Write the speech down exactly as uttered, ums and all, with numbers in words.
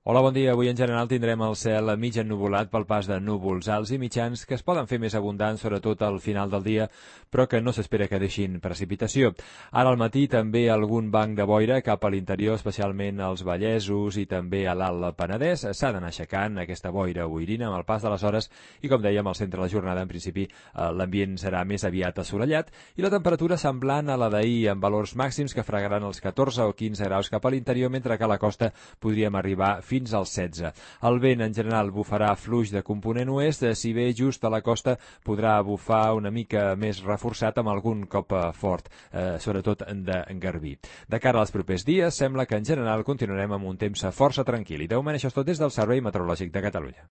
Hola, bon dia. Avui en general tindrem el cel mig ennuvolat pel pas de núvols alts i mitjans que es poden fer més abundants, sobretot al final del dia, però que no s'espera que deixin precipitació. Ara al matí també algun banc de boira cap a l'interior, especialment als Vallesos i també a l'Alt Penedès. S'ha d'anar aixecant aquesta boira boirina amb el pas de les hores i, com dèiem, al centre de la jornada, en principi, eh, l'ambient serà més aviat assolellat i la temperatura semblant a la d'ahir, amb valors màxims que fregaran els catorze o quinze graus cap a l'interior, mentre que a la costa podríem arribar fins fins als setze. El vent en general bufarà fluix de component oest, si bé just a la costa podrà bufar una mica més reforçat amb algun cop fort, eh, sobretot de Garbí. De cara als propers dies, sembla que en general continuarem amb un temps força tranquil. I de moment això és tot des del Servei Meteorològic de Catalunya.